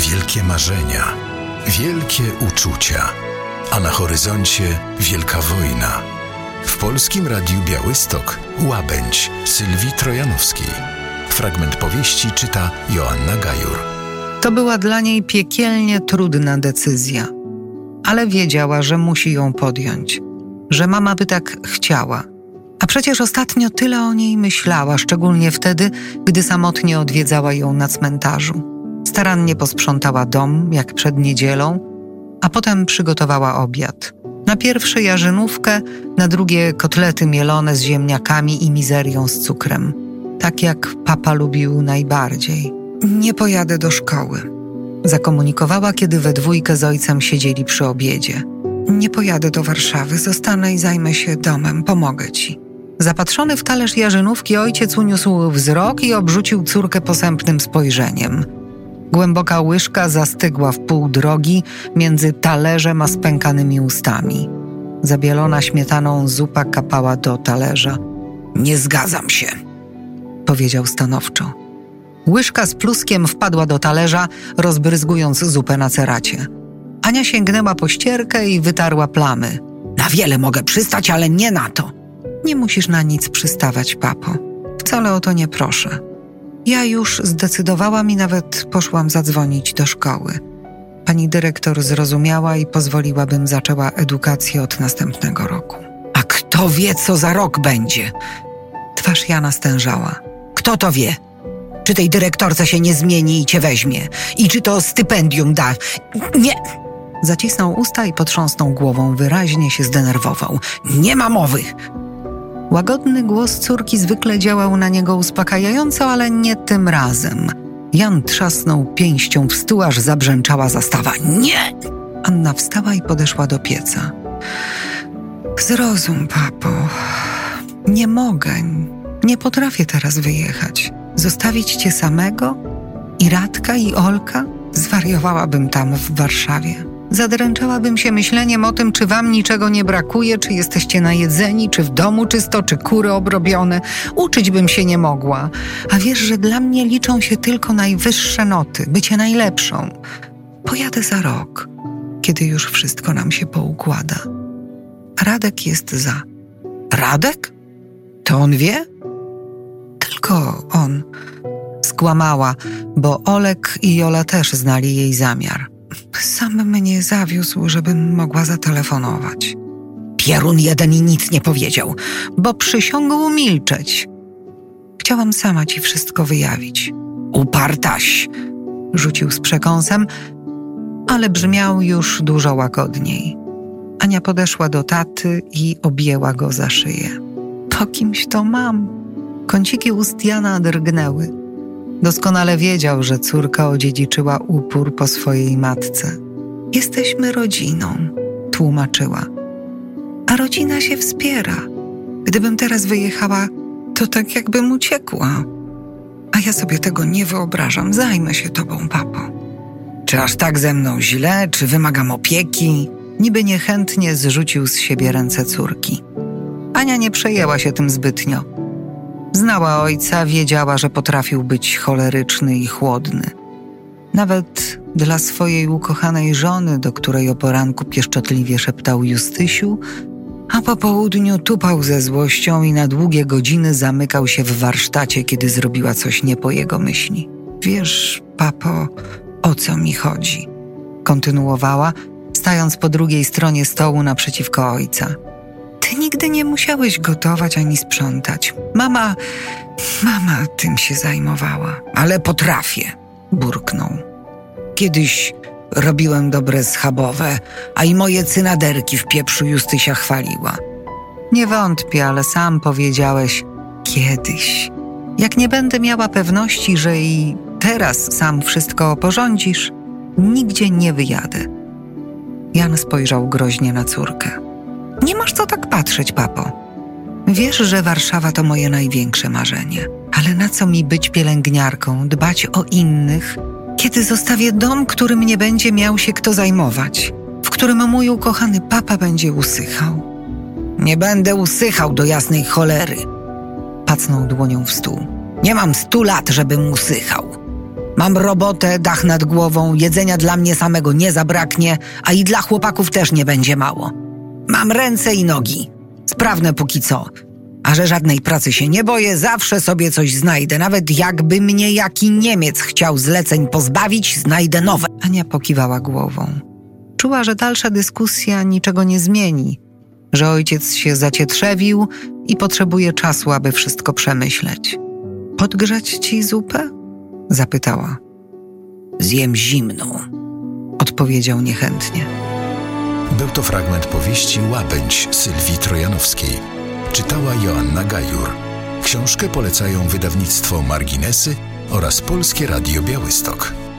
wielkie marzenia, wielkie uczucia, a na horyzoncie wielka wojna. W Polskim Radiu Białystok Łabędź Sylwii Trojanowskiej. Fragment powieści czyta Joanna Gajur. To była dla niej piekielnie trudna decyzja, ale wiedziała, że musi ją podjąć, że mama by tak chciała. A przecież ostatnio tyle o niej myślała, szczególnie wtedy, gdy samotnie odwiedzała ją na cmentarzu. Starannie posprzątała dom, jak przed niedzielą, a potem przygotowała obiad. Na pierwsze jarzynówkę, na drugie kotlety mielone z ziemniakami i mizerią z cukrem. Tak jak papa lubił najbardziej. Nie pojadę do szkoły, zakomunikowała, kiedy we dwójkę z ojcem siedzieli przy obiedzie. Nie pojadę do Warszawy, zostanę i zajmę się domem, pomogę ci. Zapatrzony w talerz jarzynówki ojciec uniósł wzrok i obrzucił córkę posępnym spojrzeniem. Głęboka łyżka zastygła w pół drogi między talerzem a spękanymi ustami. Zabielona śmietaną zupa kapała do talerza. Nie zgadzam się, powiedział stanowczo. Łyżka z pluskiem wpadła do talerza, rozbryzgując zupę na ceracie. Ania sięgnęła po ścierkę i wytarła plamy. Na wiele mogę przystać, ale nie na to. Nie musisz na nic przystawać, papo. Wcale o to nie proszę. Ja już zdecydowałam i nawet poszłam zadzwonić do szkoły. Pani dyrektor zrozumiała i pozwoliła, bym zaczęła edukację od następnego roku. A kto wie, co za rok będzie? Twarz Jana stężała. Kto to wie? Czy tej dyrektorce się nie zmieni i cię weźmie? I czy to stypendium da? Nie! Zacisnął usta i potrząsnął głową, wyraźnie się zdenerwował. Nie ma mowy! Łagodny głos córki zwykle działał na niego uspokajająco, ale nie tym razem. Jan trzasnął pięścią w stół, aż zabrzęczała zastawa. Nie! Anna wstała i podeszła do pieca. Zrozum, papo. Nie mogę. Nie potrafię teraz wyjechać. Zostawić cię samego? I Radka, i Olka? Zwariowałabym tam w Warszawie. Zadręczałabym się myśleniem o tym, czy wam niczego nie brakuje, czy jesteście najedzeni, czy w domu czysto, czy kury obrobione. Uczyć bym się nie mogła. A wiesz, że dla mnie liczą się tylko najwyższe noty, bycie najlepszą. Pojadę za rok, kiedy już wszystko nam się poukłada. Radek jest za. Radek? To on wie? Tylko on. Skłamała, bo Olek i Jola też znali jej zamiar. Sam mnie zawiózł, żebym mogła zatelefonować. Pierun jeden i nic nie powiedział, bo przysiągł milczeć. Chciałam sama ci wszystko wyjawić. Upartaś, rzucił z przekąsem, ale brzmiał już dużo łagodniej. Ania podeszła do taty i objęła go za szyję. Po kimś to mam. Kąciki ust Jana drgnęły. Doskonale wiedział, że córka odziedziczyła upór po swojej matce. Jesteśmy rodziną, tłumaczyła. A rodzina się wspiera. Gdybym teraz wyjechała, to tak jakbym uciekła. A ja sobie tego nie wyobrażam. Zajmę się tobą, papo. Czy aż tak ze mną źle? Czy wymagam opieki? Niby niechętnie zrzucił z siebie ręce córki. Ania nie przejęła się tym zbytnio. Znała ojca, wiedziała, że potrafił być choleryczny i chłodny. Nawet dla swojej ukochanej żony, do której o poranku pieszczotliwie szeptał Justysiu, a po południu tupał ze złością i na długie godziny zamykał się w warsztacie, kiedy zrobiła coś nie po jego myśli. Wiesz, papo, o co mi chodzi? Kontynuowała, stając po drugiej stronie stołu naprzeciwko ojca. Ty nigdy nie musiałeś gotować ani sprzątać. Mama tym się zajmowała. Ale potrafię, burknął. Kiedyś robiłem dobre schabowe, a i moje cynaderki w pieprzu Justysia chwaliła. Nie wątpię, ale sam powiedziałeś kiedyś. Jak nie będę miała pewności, że i teraz sam wszystko porządzisz, nigdzie nie wyjadę. Jan spojrzał groźnie na córkę. Nie masz co tak patrzeć, papo. Wiesz, że Warszawa to moje największe marzenie. Ale na co mi być pielęgniarką, dbać o innych, kiedy zostawię dom, którym nie będzie miał się kto zajmować, w którym mój ukochany papa będzie usychał? Nie będę usychał do jasnej cholery. Pacnął dłonią w stół. Nie mam 100 lat, żebym usychał. Mam robotę, dach nad głową, jedzenia dla mnie samego nie zabraknie, a i dla chłopaków też nie będzie mało. Mam ręce i nogi, sprawne póki co. A że żadnej pracy się nie boję, zawsze sobie coś znajdę. Nawet jakby mnie jaki Niemiec chciał zleceń pozbawić, znajdę nowe. Ania pokiwała głową. Czuła, że dalsza dyskusja niczego nie zmieni, że ojciec się zacietrzewił i potrzebuje czasu, aby wszystko przemyśleć. Podgrzać ci zupę? Zapytała. Zjem zimną, odpowiedział niechętnie. Był to fragment powieści Łabędź Sylwii Trojanowskiej. Czytała Joanna Gajur. Książkę polecają wydawnictwo Marginesy oraz Polskie Radio Białystok.